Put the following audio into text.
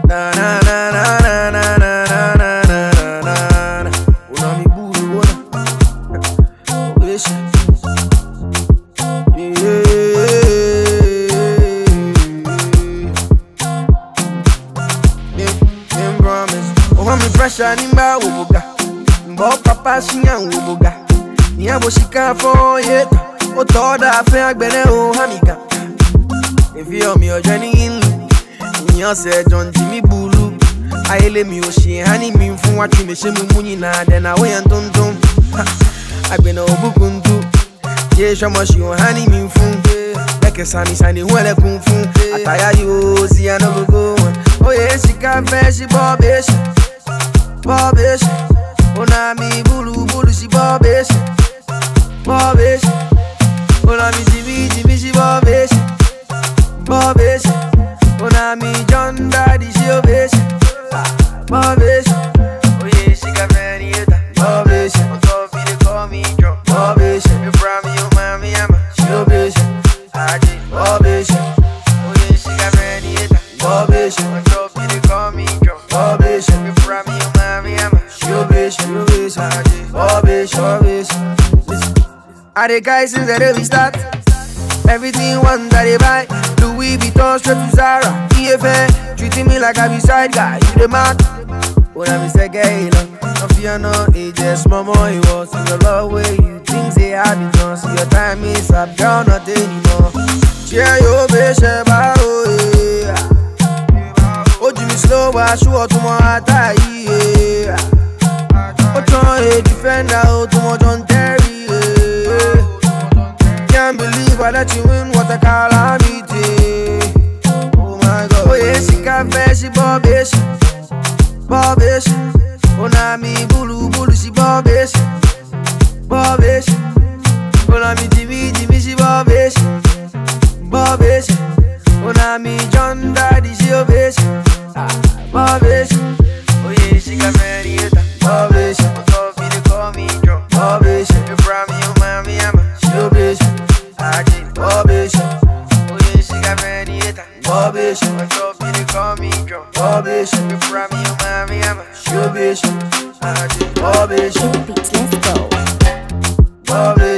Na na na na na na na na na na na na. Una mi buru una. Wish. Yeah. Promise. Oh, me pressure ni mba ubuga. Mbo papa shinya ubuga. Ni abo shika for yet. O toda fe agbere o hamiga. If you me o journey in. Nyo se John Jimmy Bulu. Ayele mi o she hani mi fun wa twi me she mu munyi na de na we ntontom. Agbena obukuntu. Ye shamo shi o hani mi fun. Like sani sani wele kung fu. Ataya yo si ano go. Oh yeah, she can fe she bobish. Bobish. Ona mi bulu bulu she bobish. Bobish. Ona mi Jimmy she bobish. Bobish. Ona mi John Daddy she obish. Bobish. Oh yeah, she got many other. Bobish. On top of it, call me drunk. Bobish. You from you, mommy, I'm a she obish. Bobish. Oh yeah, she got many other. Bobish. On top of it, call me drunk. Bobish. You from you, mommy, I'm a she obish. Bobish. Bobish. I the guys since the day we start. Everything one that they buy. Louis Vuitton straight to Zara. EFN treating me like I be side guy. You the man. When I be say gay, no fear no ages. Mama, it was in your love way. You think they have it done. See your time is up, girl, not anymore. Yeah, you be sheba, oh yeah. Oh, Jimmy slow, but sure to my tie, yeah. Oh, try a defender, oh, to my John Terry, yeah. Can't believe I let you win, what a calamity. Oh my God. Oh yeah, she can fetch, she bobish. Bobish. Oh na mi bulu bulu, she bobish. Bobish. Oh na mi Jimmy she bobish. Bobish. Oh na mi John Daddy she obish. Bobish. Oh yeah, she got many other. Bobish. On top of it, call me drunk. Bobish. You from you, mommy, I'm a she obish. Bobish. Oh yeah, she got many other. Bobish. On top of it, call me drunk. Bobish. You from you, mommy, I'm a she obish. Bobish. Let's go. Bobish.